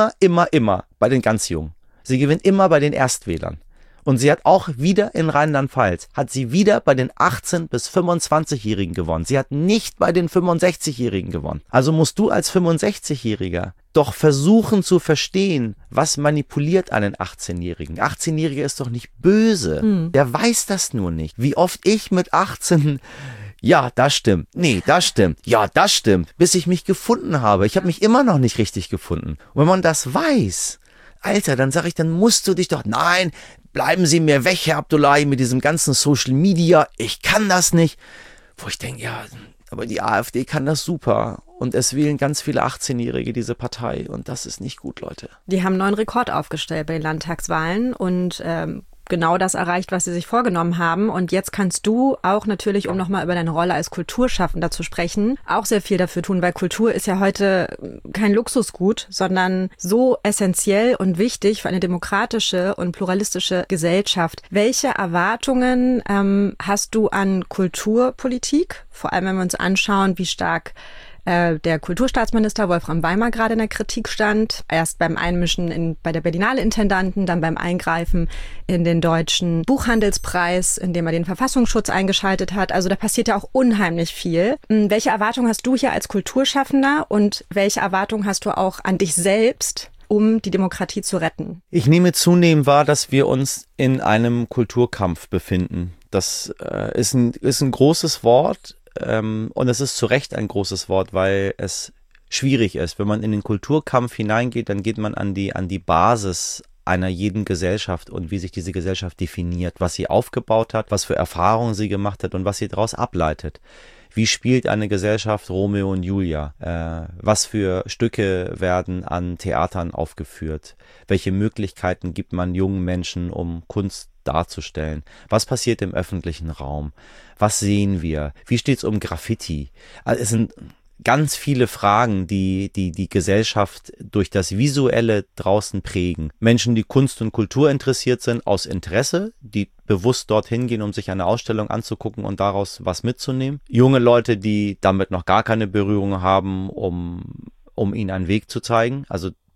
bei den ganz Jungen. Sie gewinnt immer bei den Erstwählern. Und sie hat auch wieder in Rheinland-Pfalz, hat sie wieder bei den 18- bis 25-Jährigen gewonnen. Sie hat nicht bei den 65-Jährigen gewonnen. Also musst du als 65-Jähriger doch versuchen zu verstehen, was manipuliert einen 18-Jährigen. 18-Jähriger ist doch nicht böse. Der weiß das nur nicht. Wie oft ich mit 18... Ja, das stimmt. Nee, das stimmt. Ja, das stimmt. Bis ich mich gefunden habe. Ich habe mich immer noch nicht richtig gefunden. Und wenn man das weiß... Alter, dann sag ich, dann musst du dich doch, nein, bleiben Sie mir weg, Herr Abdullahi, mit diesem ganzen Social Media, ich kann das nicht. Wo ich denke, ja, aber die AfD kann das super. Und es wählen ganz viele 18-Jährige diese Partei. Und das ist nicht gut, Leute. Die haben einen neuen Rekord aufgestellt bei den Landtagswahlen und genau das erreicht, was sie sich vorgenommen haben. Und jetzt kannst du auch natürlich, um nochmal über deine Rolle als Kulturschaffender zu sprechen, auch sehr viel dafür tun, weil Kultur ist ja heute kein Luxusgut, sondern so essentiell und wichtig für eine demokratische und pluralistische Gesellschaft. Welche Erwartungen hast du an Kulturpolitik? Vor allem, wenn wir uns anschauen, wie stark der Kulturstaatsminister Wolfram Weimar gerade in der Kritik stand. Erst beim Einmischen bei der Berlinale Intendanten, dann beim Eingreifen in den deutschen Buchhandelspreis, indem er den Verfassungsschutz eingeschaltet hat. Also da passiert ja auch unheimlich viel. Welche Erwartungen hast du hier als Kulturschaffender und welche Erwartungen hast du auch an dich selbst, um die Demokratie zu retten? Ich nehme zunehmend wahr, dass wir uns in einem Kulturkampf befinden. Das ist ein großes Wort. Und es ist zu Recht ein großes Wort, weil es schwierig ist. Wenn man in den Kulturkampf hineingeht, dann geht man an die Basis einer jeden Gesellschaft und wie sich diese Gesellschaft definiert, was sie aufgebaut hat, was für Erfahrungen sie gemacht hat und was sie daraus ableitet. Wie spielt eine Gesellschaft Romeo und Julia? Was für Stücke werden an Theatern aufgeführt? Welche Möglichkeiten gibt man jungen Menschen, um Kunst darzustellen? Was passiert im öffentlichen Raum? Was sehen wir? Wie steht's um Graffiti? Also es sind ganz viele Fragen, die Gesellschaft durch das Visuelle draußen prägen. Menschen, die Kunst und Kultur interessiert sind, aus Interesse, die bewusst dorthin gehen, um sich eine Ausstellung anzugucken und daraus was mitzunehmen. Junge Leute, die damit noch gar keine Berührung haben, um ihnen einen Weg zu zeigen. Also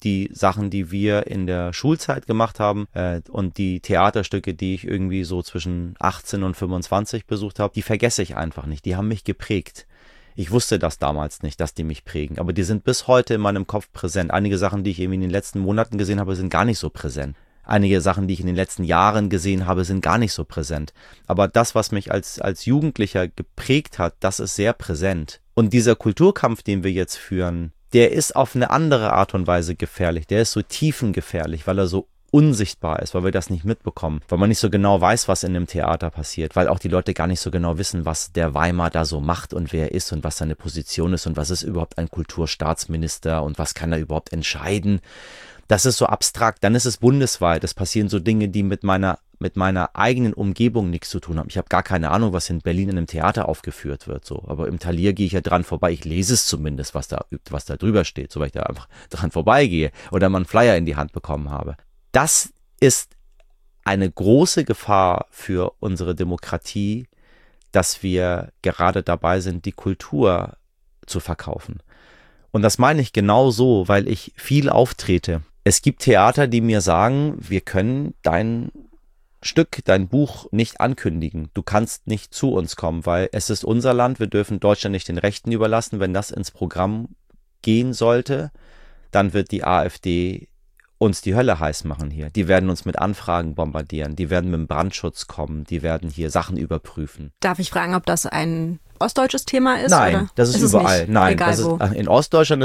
die Sachen, die wir in der Schulzeit gemacht haben und die Theaterstücke, die ich irgendwie so zwischen 18 und 25 besucht habe, die vergesse ich einfach nicht. Die haben mich geprägt. Ich wusste das damals nicht, dass die mich prägen, aber die sind bis heute in meinem Kopf präsent. Einige Sachen, die ich irgendwie in den letzten Monaten gesehen habe, sind gar nicht so präsent. Einige Sachen, die ich in den letzten Jahren gesehen habe, sind gar nicht so präsent. Aber das, was mich als Jugendlicher geprägt hat, das ist sehr präsent. Und dieser Kulturkampf, den wir jetzt führen, der ist auf eine andere Art und Weise gefährlich. Der ist so tiefengefährlich, weil er so unsichtbar ist, weil wir das nicht mitbekommen, weil man nicht so genau weiß, was in dem Theater passiert, weil auch die Leute gar nicht so genau wissen, was der Weimar da so macht und wer er ist und was seine Position ist und was ist überhaupt ein Kulturstaatsminister und was kann er überhaupt entscheiden. Das ist so abstrakt, dann ist es bundesweit, es passieren so Dinge, die mit meiner eigenen Umgebung nichts zu tun haben. Ich habe gar keine Ahnung, was in Berlin in einem Theater aufgeführt wird, so. Aber im Talier gehe ich ja dran vorbei. Ich lese es zumindest, was da drüber steht, so weil ich da einfach dran vorbeigehe oder mal einen Flyer in die Hand bekommen habe. Das ist eine große Gefahr für unsere Demokratie, dass wir gerade dabei sind, die Kultur zu verkaufen. Und das meine ich genau so, weil ich viel auftrete. Es gibt Theater, die mir sagen, wir können dein Stück, dein Buch nicht ankündigen. Du kannst nicht zu uns kommen, weil es ist unser Land. Wir dürfen Deutschland nicht den Rechten überlassen. Wenn das ins Programm gehen sollte, dann wird die AfD uns die Hölle heiß machen hier. Die werden uns mit Anfragen bombardieren. Die werden mit dem Brandschutz kommen. Die werden hier Sachen überprüfen. Darf ich fragen, ob das ein ostdeutsches Thema ist? Nein, oder? das ist überall. Nein, egal das ist, wo. in Ostdeutschland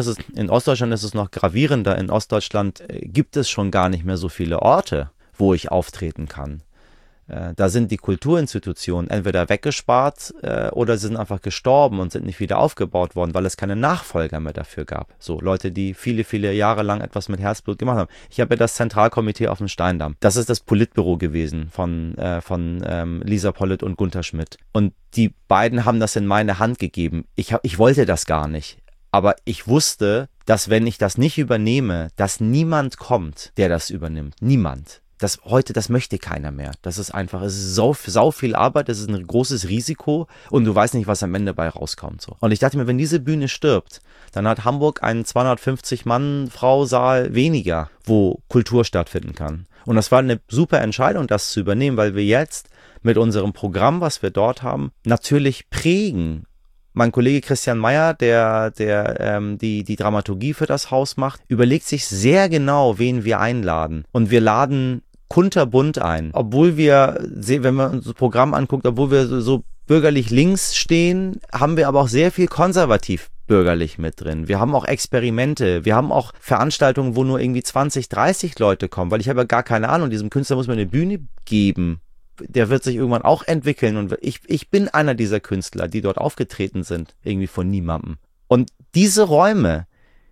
ist es noch gravierender. In Ostdeutschland gibt es schon gar nicht mehr so viele Orte, wo ich auftreten kann. Da sind die Kulturinstitutionen entweder weggespart oder sind einfach gestorben und sind nicht wieder aufgebaut worden, weil es keine Nachfolger mehr dafür gab. So Leute, die viele, viele Jahre lang etwas mit Herzblut gemacht haben. Ich habe ja das Zentralkomitee auf dem Steindamm. Das ist das Politbüro gewesen von Lisa Pollitt und Gunther Schmidt. Und die beiden haben das in meine Hand gegeben. Ich wollte das gar nicht. Aber ich wusste, dass wenn ich das nicht übernehme, dass niemand kommt, der das übernimmt. Niemand. Das möchte keiner mehr. Das ist einfach, es ist sau viel Arbeit, es ist ein großes Risiko und du weißt nicht, was am Ende bei rauskommt. So. Und ich dachte mir, wenn diese Bühne stirbt, dann hat Hamburg einen 250-Mann-Frau-Saal weniger, wo Kultur stattfinden kann. Und das war eine super Entscheidung, das zu übernehmen, weil wir jetzt mit unserem Programm, was wir dort haben, natürlich prägen. Mein Kollege Christian Meyer, der die Dramaturgie für das Haus macht, überlegt sich sehr genau, wen wir einladen. Und wir laden kunterbunt ein. Obwohl wir, wenn man uns das Programm anguckt, obwohl wir so bürgerlich links stehen, haben wir aber auch sehr viel konservativ bürgerlich mit drin. Wir haben auch Experimente. Wir haben auch Veranstaltungen, wo nur irgendwie 20, 30 Leute kommen, weil ich habe ja gar keine Ahnung. Diesem Künstler muss man eine Bühne geben. Der wird sich irgendwann auch entwickeln und ich bin einer dieser Künstler, die dort aufgetreten sind, irgendwie von niemandem. Und diese Räume,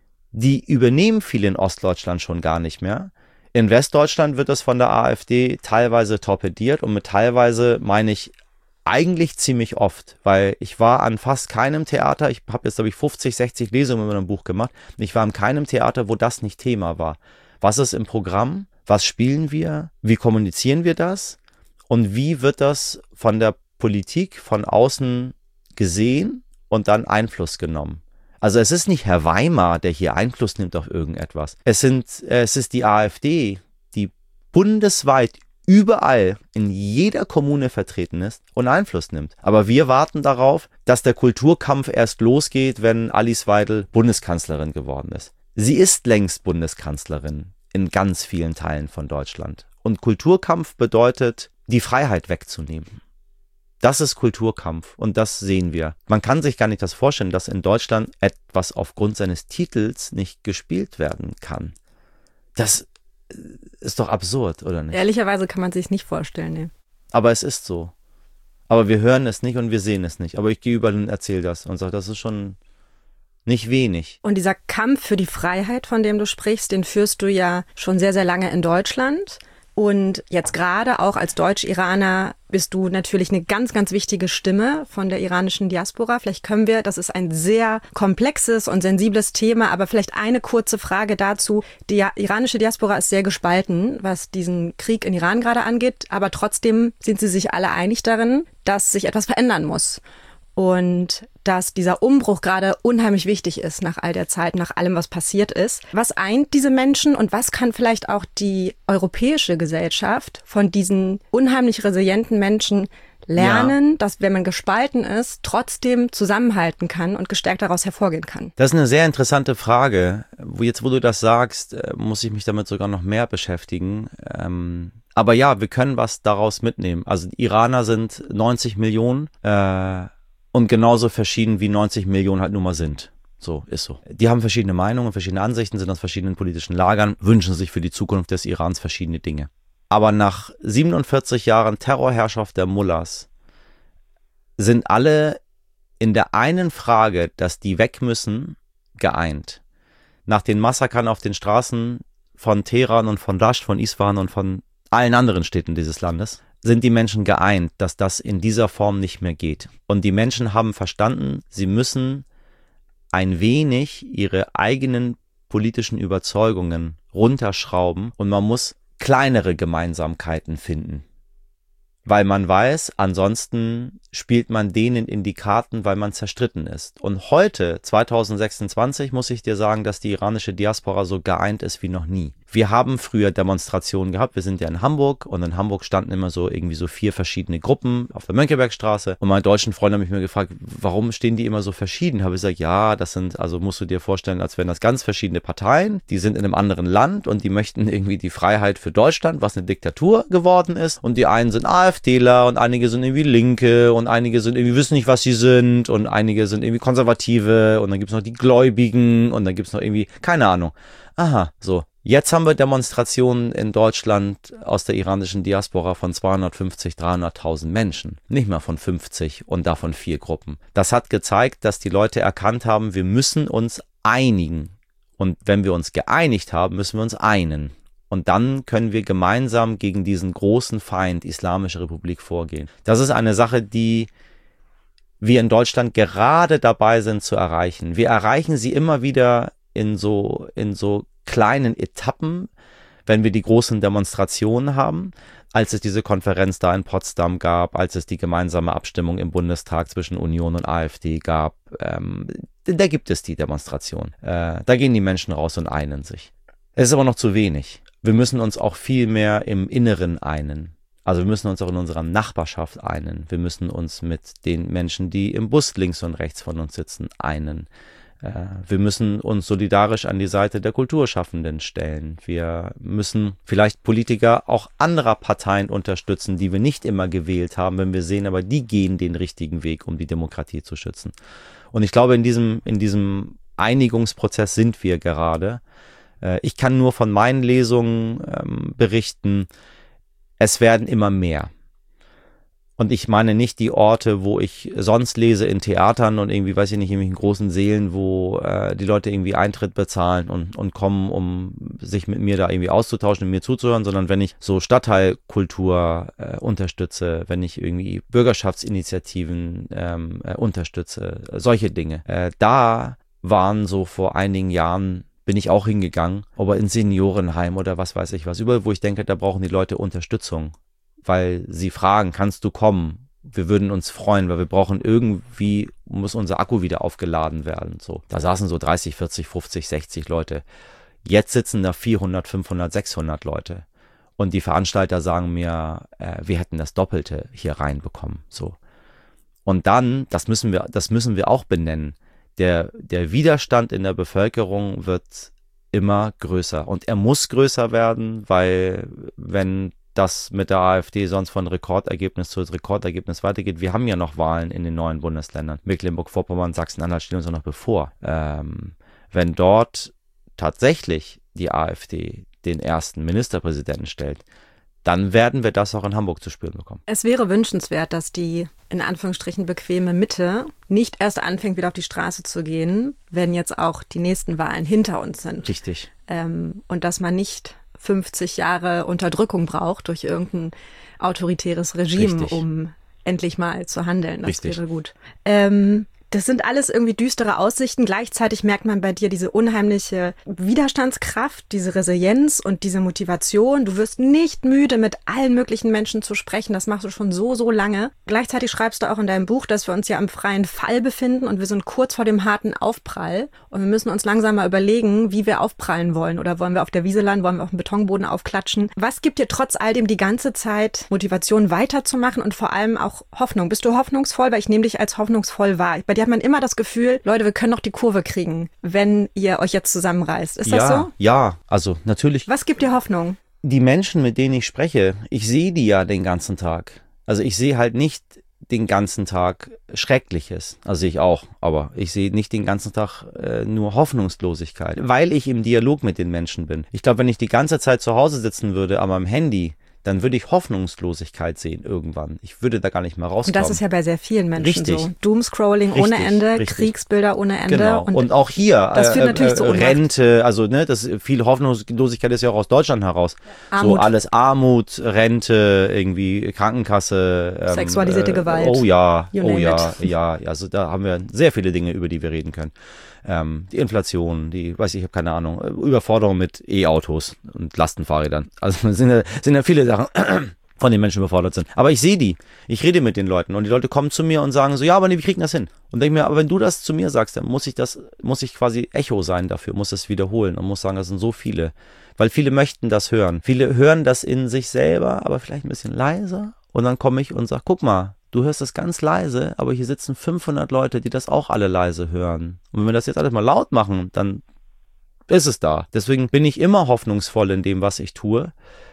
die übernehmen viele in Ostdeutschland schon gar nicht mehr. In Westdeutschland wird das von der AfD teilweise torpediert und mit teilweise meine ich eigentlich ziemlich oft, weil ich war an fast keinem Theater, ich habe jetzt glaube ich 50, 60 Lesungen mit meinem Buch gemacht, ich war an keinem Theater, wo das nicht Thema war. Was ist im Programm? Was spielen wir? Wie kommunizieren wir das? Und wie wird das von der Politik von außen gesehen und dann Einfluss genommen? Also es ist nicht Herr Weimar, der hier Einfluss nimmt auf irgendetwas. Es ist die AfD, die bundesweit überall in jeder Kommune vertreten ist und Einfluss nimmt. Aber wir warten darauf, dass der Kulturkampf erst losgeht, wenn Alice Weidel Bundeskanzlerin geworden ist. Sie ist längst Bundeskanzlerin in ganz vielen Teilen von Deutschland. Und Kulturkampf bedeutet, die Freiheit wegzunehmen. Das ist Kulturkampf und das sehen wir. Man kann sich gar nicht das vorstellen, dass in Deutschland etwas aufgrund seines Titels nicht gespielt werden kann. Das ist doch absurd, oder nicht? Ehrlicherweise kann man sich nicht vorstellen, ne. Aber es ist so. Aber wir hören es nicht und wir sehen es nicht. Aber ich gehe überall und erzähle das und sage, das ist schon nicht wenig. Und dieser Kampf für die Freiheit, von dem du sprichst, den führst du ja schon sehr, sehr lange in Deutschland. Und jetzt gerade auch als Deutsch-Iraner bist du natürlich eine ganz, ganz wichtige Stimme von der iranischen Diaspora. Vielleicht können wir, das ist ein sehr komplexes und sensibles Thema, aber vielleicht eine kurze Frage dazu. Die iranische Diaspora ist sehr gespalten, was diesen Krieg in Iran gerade angeht, aber trotzdem sind sie sich alle einig darin, dass sich etwas verändern muss. und dass dieser Umbruch gerade unheimlich wichtig ist nach all der Zeit, nach allem, was passiert ist. Was eint diese Menschen und was kann vielleicht auch die europäische Gesellschaft von diesen unheimlich resilienten Menschen lernen, dass, wenn man gespalten ist, trotzdem zusammenhalten kann und gestärkt daraus hervorgehen kann? Das ist eine sehr interessante Frage. Wo du das sagst, muss ich mich damit sogar noch mehr beschäftigen. Aber ja, wir können was daraus mitnehmen. Also die Iraner sind 90 Millionen und genauso verschieden wie 90 Millionen halt nun mal sind. So, ist so. Die haben verschiedene Meinungen, verschiedene Ansichten, sind aus verschiedenen politischen Lagern, wünschen sich für die Zukunft des Irans verschiedene Dinge. Aber nach 47 Jahren Terrorherrschaft der Mullahs sind alle in der einen Frage, dass die weg müssen, geeint. Nach den Massakern auf den Straßen von Teheran und von Dasht, von Isfahan und von allen anderen Städten dieses Landes, sind die Menschen geeint, dass das in dieser Form nicht mehr geht. Und die Menschen haben verstanden, sie müssen ein wenig ihre eigenen politischen Überzeugungen runterschrauben und man muss kleinere Gemeinsamkeiten finden. Weil man weiß, ansonsten spielt man denen in die Karten, weil man zerstritten ist. Und heute, 2026, muss ich dir sagen, dass die iranische Diaspora so geeint ist wie noch nie. Wir haben früher Demonstrationen gehabt, wir sind ja in Hamburg und in Hamburg standen immer so irgendwie so 4 verschiedene Gruppen auf der Mönckebergstraße und meine deutschen Freunde haben mich mir gefragt, warum stehen die immer so verschieden? Habe ich gesagt, ja, das sind, also musst du dir vorstellen, als wären das ganz verschiedene Parteien, die sind in einem anderen Land und die möchten irgendwie die Freiheit für Deutschland, was eine Diktatur geworden ist und die einen sind AfDler und einige sind irgendwie Linke und einige sind irgendwie wissen nicht, was sie sind und einige sind irgendwie Konservative und dann gibt's noch die Gläubigen und dann gibt's noch irgendwie, keine Ahnung. Aha, so. Jetzt haben wir Demonstrationen in Deutschland aus der iranischen Diaspora von 250.000, 300.000 Menschen. Nicht mehr von 50 und davon 4 Gruppen. Das hat gezeigt, dass die Leute erkannt haben, wir müssen uns einigen. Und wenn wir uns geeinigt haben, müssen wir uns einen. Und dann können wir gemeinsam gegen diesen großen Feind Islamische Republik vorgehen. Das ist eine Sache, die wir in Deutschland gerade dabei sind zu erreichen. Wir erreichen sie immer wieder in so kleinen Etappen, wenn wir die großen Demonstrationen haben, als es diese Konferenz da in Potsdam gab, als es die gemeinsame Abstimmung im Bundestag zwischen Union und AfD gab, da gibt es die Demonstration. Da gehen die Menschen raus und einen sich. Es ist aber noch zu wenig. Wir müssen uns auch viel mehr im Inneren einen. Also wir müssen uns auch in unserer Nachbarschaft einen. Wir müssen uns mit den Menschen, die im Bus links und rechts von uns sitzen, einen. Wir müssen uns solidarisch an die Seite der Kulturschaffenden stellen. Wir müssen vielleicht Politiker auch anderer Parteien unterstützen, die wir nicht immer gewählt haben, wenn wir sehen, aber die gehen den richtigen Weg, um die Demokratie zu schützen. Und ich glaube, in diesem Einigungsprozess sind wir gerade. Ich kann nur von meinen Lesungen berichten, es werden immer mehr. Und ich meine nicht die Orte, wo ich sonst lese in Theatern und irgendwie, weiß ich nicht, in irgendwelchen großen Sälen, wo die Leute irgendwie Eintritt bezahlen und kommen, um sich mit mir da irgendwie auszutauschen und mir zuzuhören, sondern wenn ich so Stadtteilkultur unterstütze, wenn ich irgendwie Bürgerschaftsinitiativen unterstütze, solche Dinge. Da waren so vor einigen Jahren, bin ich auch hingegangen, aber in Seniorenheim oder was weiß ich was, überall, wo ich denke, da brauchen die Leute Unterstützung. Weil sie fragen, kannst du kommen? Wir würden uns freuen, weil wir brauchen irgendwie, muss unser Akku wieder aufgeladen werden. So, da saßen so 30, 40, 50, 60 Leute. Jetzt sitzen da 400, 500, 600 Leute. Und die Veranstalter sagen mir, wir hätten das Doppelte hier reinbekommen. So. Und dann, das müssen wir auch benennen, der Widerstand in der Bevölkerung wird immer größer. Und er muss größer werden, weil wenn das mit der AfD sonst von Rekordergebnis zu Rekordergebnis weitergeht. Wir haben ja noch Wahlen in den neuen Bundesländern. Mecklenburg-Vorpommern, Sachsen-Anhalt stehen uns ja noch bevor. Wenn dort tatsächlich die AfD den ersten Ministerpräsidenten stellt, dann werden wir das auch in Hamburg zu spüren bekommen. Es wäre wünschenswert, dass die in Anführungsstrichen bequeme Mitte nicht erst anfängt, wieder auf die Straße zu gehen, wenn jetzt auch die nächsten Wahlen hinter uns sind. Richtig. Und dass man nicht 50 Jahre Unterdrückung braucht durch irgendein autoritäres Regime, richtig, um endlich mal zu handeln. Das richtig wäre gut. Das sind alles irgendwie düstere Aussichten. Gleichzeitig merkt man bei dir diese unheimliche Widerstandskraft, diese Resilienz und diese Motivation. Du wirst nicht müde, mit allen möglichen Menschen zu sprechen. Das machst du schon so lange. Gleichzeitig schreibst du auch in deinem Buch, dass wir uns ja im freien Fall befinden und wir sind kurz vor dem harten Aufprall. Und wir müssen uns langsam mal überlegen, wie wir aufprallen wollen. Oder wollen wir auf der Wiese landen, wollen wir auf dem Betonboden aufklatschen? Was gibt dir trotz all dem die ganze Zeit Motivation weiterzumachen und vor allem auch Hoffnung? Bist du hoffnungsvoll? Weil ich nehme dich als hoffnungsvoll wahr. Bei dir hat man immer das Gefühl, Leute, wir können noch die Kurve kriegen, wenn ihr euch jetzt zusammenreißt. Ist das so? Ja, also natürlich. Was gibt dir Hoffnung? Die Menschen, mit denen ich spreche, ich sehe die ja den ganzen Tag. Also ich sehe halt nicht den ganzen Tag Schreckliches. Also sehe ich auch, aber ich sehe nicht den ganzen Tag nur Hoffnungslosigkeit, weil ich im Dialog mit den Menschen bin. Ich glaube, wenn ich die ganze Zeit zu Hause sitzen würde, aber am Handy, dann würde ich Hoffnungslosigkeit sehen irgendwann. Ich würde da gar nicht mehr rauskommen. Und das ist ja bei sehr vielen Menschen richtig. So. Doomscrolling ohne Ende, richtig. Kriegsbilder ohne Ende. Genau. Und auch hier das führt natürlich zu Rente, also das viel Hoffnungslosigkeit ist ja auch aus Deutschland heraus. Armut. So alles Armut, Rente, irgendwie Krankenkasse. Sexualisierte Gewalt. Ja. Also da haben wir sehr viele Dinge, über die wir reden können. Die Inflation, ich habe keine Ahnung, Überforderung mit E-Autos und Lastenfahrrädern. Also sind ja viele Sachen, von denen Menschen überfordert sind. Aber ich sehe die. Ich rede mit den Leuten und die Leute kommen zu mir und sagen so, ja, aber nee, wir kriegen das hin. Und denke mir, aber wenn du das zu mir sagst, dann muss ich quasi Echo sein dafür, muss es wiederholen und muss sagen, das sind so viele. Weil viele möchten das hören. Viele hören das in sich selber, aber vielleicht ein bisschen leiser. Und dann komme ich und sage, guck mal, du hörst das ganz leise, aber hier sitzen 500 Leute, die das auch alle leise hören. Und wenn wir das jetzt alles mal laut machen, dann ist es da. Deswegen bin ich immer hoffnungsvoll in dem, was ich tue.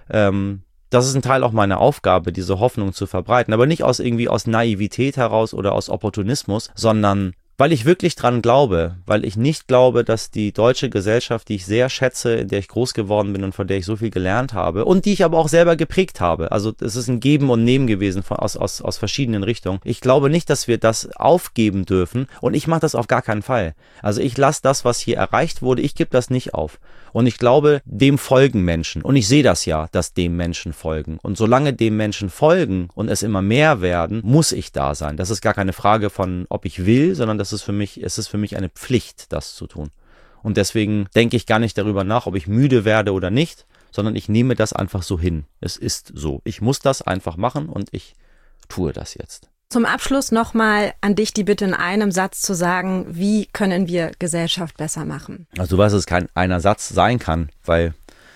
Das ist ein Teil auch meiner Aufgabe, diese Hoffnung zu verbreiten. Aber nicht aus Naivität heraus oder aus Opportunismus, sondern weil ich wirklich dran glaube, weil ich nicht glaube, dass die deutsche Gesellschaft, die ich sehr schätze, in der ich groß geworden bin und von der ich so viel gelernt habe und die ich aber auch selber geprägt habe. Also es ist ein Geben und Nehmen gewesen aus verschiedenen Richtungen. Ich glaube nicht, dass wir das aufgeben dürfen und ich mache das auf gar keinen Fall. Also ich lasse das, was hier erreicht wurde, ich gebe das nicht auf. Und ich glaube, dem folgen Menschen. Und ich sehe das ja, dass dem Menschen folgen. Und solange dem Menschen folgen und es immer mehr werden, muss ich da sein. Das ist gar keine Frage von, ob ich will, sondern es ist für mich eine Pflicht, das zu tun. Und deswegen denke ich gar nicht darüber nach, ob ich müde werde oder nicht, sondern ich nehme das einfach so hin. Es ist so. Ich muss das einfach machen und ich tue das jetzt. Zum Abschluss nochmal an dich die Bitte in einem Satz zu sagen, wie können wir Gesellschaft besser machen? Also du weißt, dass es kein einer Satz sein kann, weil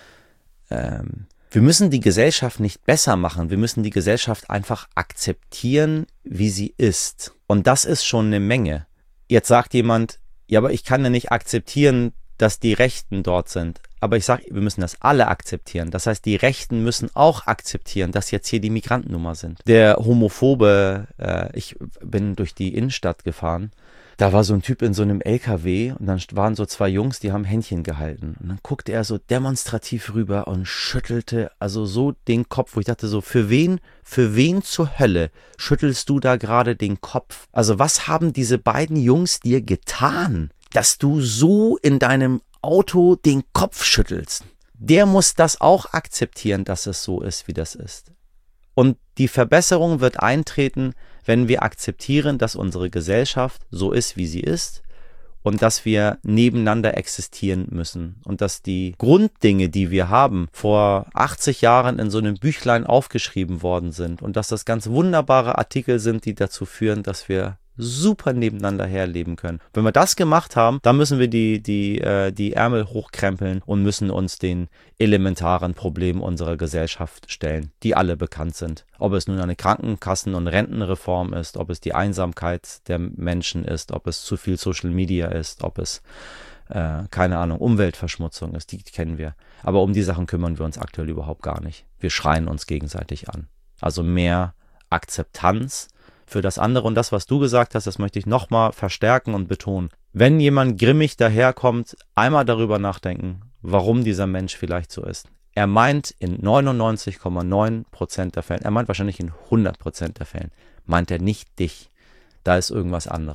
wir müssen die Gesellschaft nicht besser machen, wir müssen die Gesellschaft einfach akzeptieren, wie sie ist. Und das ist schon eine Menge. Jetzt sagt jemand, ja, aber ich kann ja nicht akzeptieren, dass die Rechten dort sind. Aber ich sage, wir müssen das alle akzeptieren. Das heißt, die Rechten müssen auch akzeptieren, dass jetzt hier die Migrantennummer sind. Der Homophobe, ich bin durch die Innenstadt gefahren, da war so ein Typ in so einem LKW und dann waren so zwei Jungs, die haben Händchen gehalten. Und dann guckte er so demonstrativ rüber und schüttelte also so den Kopf, wo ich dachte so, für wen zur Hölle schüttelst du da gerade den Kopf? Also was haben diese beiden Jungs dir getan, dass du so in deinem Auto den Kopf schüttelst? Der muss das auch akzeptieren, dass es so ist, wie das ist. Und die Verbesserung wird eintreten, wenn wir akzeptieren, dass unsere Gesellschaft so ist, wie sie ist und dass wir nebeneinander existieren müssen und dass die Grunddinge, die wir haben, vor 80 Jahren in so einem Büchlein aufgeschrieben worden sind und dass das ganz wunderbare Artikel sind, die dazu führen, dass wir super nebeneinander herleben können. Wenn wir das gemacht haben, dann müssen wir die Ärmel hochkrempeln und müssen uns den elementaren Problemen unserer Gesellschaft stellen, die alle bekannt sind. Ob es nun eine Krankenkassen- und Rentenreform ist, ob es die Einsamkeit der Menschen ist, ob es zu viel Social Media ist, ob es, keine Ahnung, Umweltverschmutzung ist, die kennen wir. Aber um die Sachen kümmern wir uns aktuell überhaupt gar nicht. Wir schreien uns gegenseitig an. Also mehr Akzeptanz für das andere und das, was du gesagt hast, das möchte ich nochmal verstärken und betonen. Wenn jemand grimmig daherkommt, einmal darüber nachdenken, warum dieser Mensch vielleicht so ist. Er meint in 99,9% der Fällen, er meint wahrscheinlich in 100% der Fällen, meint er nicht dich. Da ist irgendwas anderes.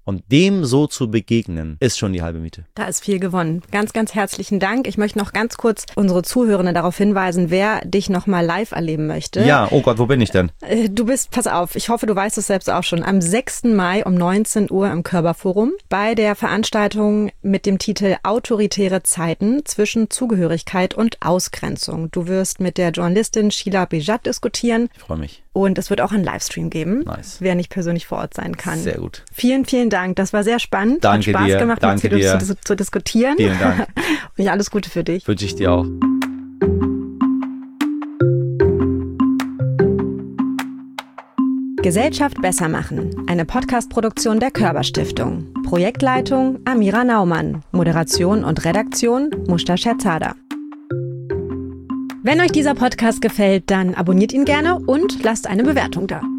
Und dem so zu begegnen, ist schon die halbe Miete. Da ist viel gewonnen. Ganz, ganz herzlichen Dank. Ich möchte noch ganz kurz unsere Zuhörenden darauf hinweisen, wer dich noch mal live erleben möchte. Ja, oh Gott, wo bin ich denn? Du bist, pass auf, ich hoffe, du weißt es selbst auch schon, am 6. Mai um 19 Uhr im Körberforum bei der Veranstaltung mit dem Titel Autoritäre Zeiten zwischen Zugehörigkeit und Ausgrenzung. Du wirst mit der Journalistin Sheila Bejat diskutieren. Ich freue mich. Und es wird auch einen Livestream geben, Nice. wer nicht persönlich vor Ort sein kann. Sehr gut. Vielen, vielen Dank. Das war sehr spannend. Danke Hat Spaß dir. gemacht, Danke mit dir dir. zu diskutieren. Vielen Dank. Und ja, alles Gute für dich. Wünsche ich dir auch. Gesellschaft besser machen. Eine Podcast-Produktion der Körber-Stiftung. Projektleitung Amira Naumann. Moderation und Redaktion Mushta Scherzada. Wenn euch dieser Podcast gefällt, dann abonniert ihn gerne und lasst eine Bewertung da.